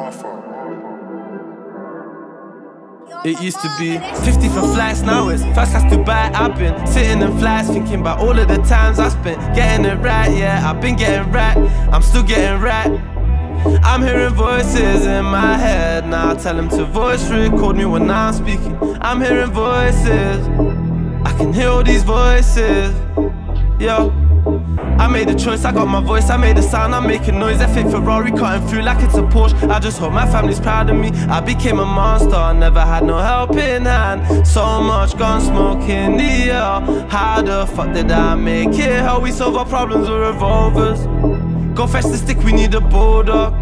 It used to be 50 for flights, now it's first class Dubai. I've been sitting in flights thinking about all of the times I spent getting it right. Yeah, I've been getting right, I'm still getting right. I'm hearing voices in my head now. Tell them to voice record me when I'm speaking. I'm hearing voices, I can hear all these voices. Yo, I made a choice, I got my voice, I made a sound, I'm making noise. That fake Ferrari cutting through like it's a Porsche. I just hope my family's proud of me. I became a monster, never had no helping hand. So much gun smoke in the air. How the fuck did I make it? How we solve our problems with revolvers? Go fetch the stick, we need a bulldog.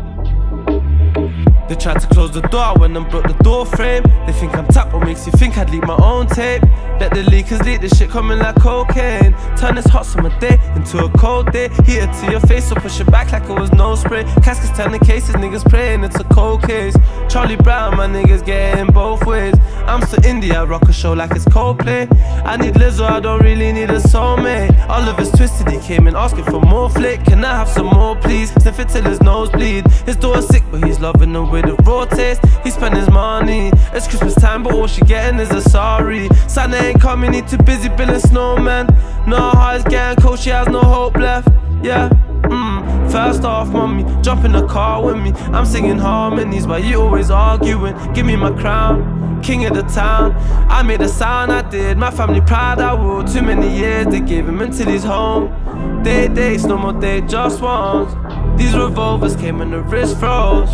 They tried to close the door, I went and broke the door frame. They think I'm tapped, what makes you think I'd leak my own tape? Let the leakers leak, this shit coming like cocaine. Turn this hot summer day into a cold day. Heat it to your face, so push it back like it was no spray. Caskets turning cases, niggas praying it's a cold case. Charlie Brown, my niggas getting both ways. I'm still indie, I rock a show like it's Coldplay. I need Lizzo, I don't really need a soulmate. All of us twisted, he came in asking for more flick. Can I have some more please? Sniff it till his nose bleed. His daughter's sick, but he's loving the with a raw taste. He spent his money, it's Christmas time, but all she getting is a sorry. Santa ain't coming, he too busy building snowman. No how it's getting cold, she has no hope left. Yeah, first off, mommy, jump in the car with me. I'm singing harmonies, but you always arguing. Give me my crown, king of the town. I made a sound, I did, my family proud I would. Too many years, they gave him until he's home. Dates, no more date, just once. These revolvers came and the wrist froze.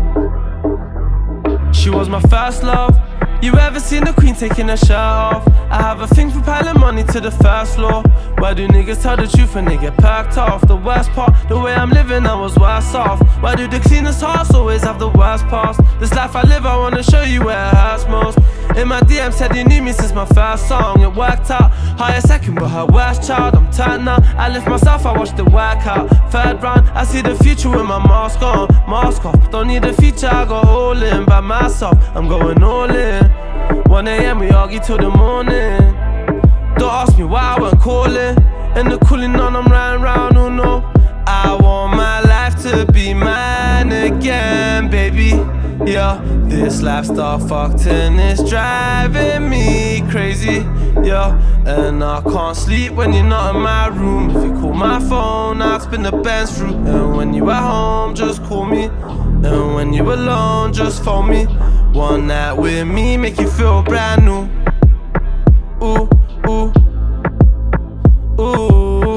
She was my first love. You ever seen the queen taking her shirt off? I have a thing for piling money to the first floor. Why do niggas tell the truth when they get perked off? The worst part, the way I'm living, I was worse off. Why do the cleanest hearts always have the worst past? This life I live, I wanna show you where it hurts most. In my DM said you knew me since my first song. It worked out, higher second but her worst child. I'm turned now, I lift myself, I watched it work out. Third round, I see the future with my mask on. Mask off, don't need a feature, I got all in by myself. I'm going all in. 1 AM we argue till the morning. Don't ask me why I weren't calling. And the cooling on, I'm riding round, oh no. I want my life to be mine again, baby. Yeah, this lifestyle fucked and it's driving me crazy. Yeah, and I can't sleep when you're not in my room. If you call my phone, I'll spin the Benz through. And when you at home, just call me. And when you alone, just phone me. One night with me, make you feel brand new. Ooh, ooh, ooh.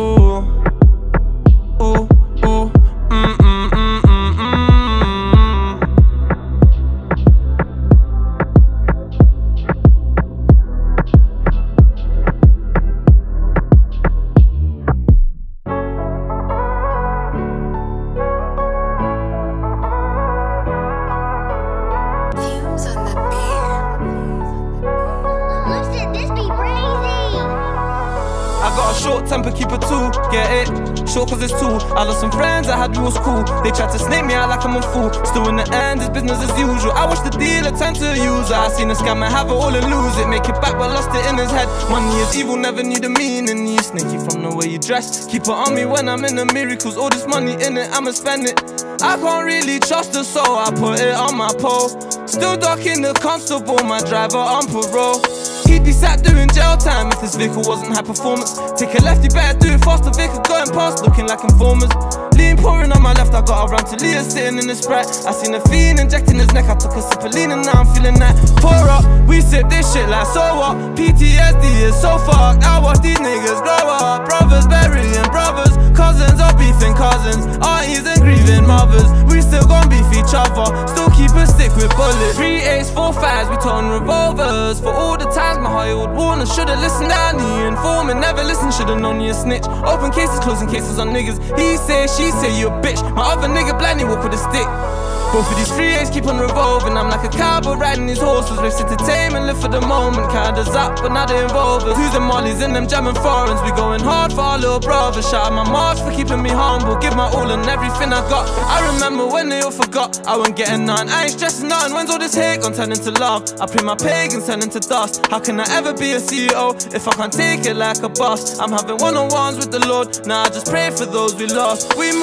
Short temper, keep it two, get it? Short cause it's two. I lost some friends I had, we was cool. They tried to snake me out like I'm a fool. Still in the end, it's business as usual. I watched the dealer turn to a user. I seen a scammer have it all and lose it. Make it back but lost it in his head. Money is evil, never knew the meaning. You sneaky from the way you dress. Keep it on me when I'm in the miracles. All this money in it, I'ma spend it. I can't really trust the soul, I put it on my pole. Still ducking the constable, my driver on parole. He'd be sat doing jail time if this vehicle wasn't high performance. Take a left, you better do it fast. The vehicle going past, looking like informers. Lean pouring on my left, I got around to Leah sitting in the Sprite. I seen a fiend injecting his neck, I took a sip of lean and now I'm feeling that. Pour up, we sip this shit like so what? PTSD is so fucked, I watch these niggas grow up. Brothers burying brothers, cousins are beefing cousins, aunties and grieving mothers. We still gon' beef each other, still keep a stick with bullets. 3 8s, 4 5s, we turn revolvers. For all the times my heart would warn us, should've listened down to you informant. Never listened, should've known you a snitch. Open cases, closing cases on niggas. He say, she say, you a bitch. My other nigga blindly walk with a stick. Both of these 3 8s keep on revolving. I'm like a cowboy riding these horses. Race entertainment, live for the moment. Kinda's up, but now they involve us. Who's them mollies in them German foreigns? We going hard for our little brothers. Shout out my march for keeping me humble. Give my all and everything I got. I remember when they all forgot. I wasn't getting none, I ain't stressing nothing. When's all this hate gonna turn into love? I pray my pagans turn into dust. How can I ever be a CEO if I can't take it like a boss? I'm having one-on-ones with the Lord. Now I just pray for those we lost. We move,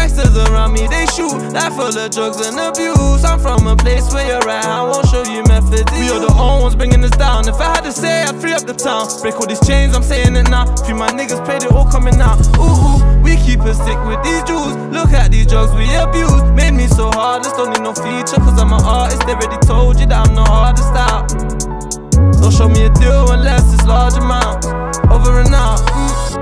gangsters around me, they shoot. Life full of drugs and abuse. I'm from a place where you're at, I won't show you methods. We are the only ones bringing us down. If I had to say, I'd free up the town. Break all these chains, I'm saying it now. Few my niggas played it all coming out. Ooh, we keep a stick with these jewels. Look at these drugs we abuse. Made me so heartless, don't need no feature, cause I'm an artist. They already told you that I'm the hardest out. Don't show me a deal unless it's large amounts. Over and out.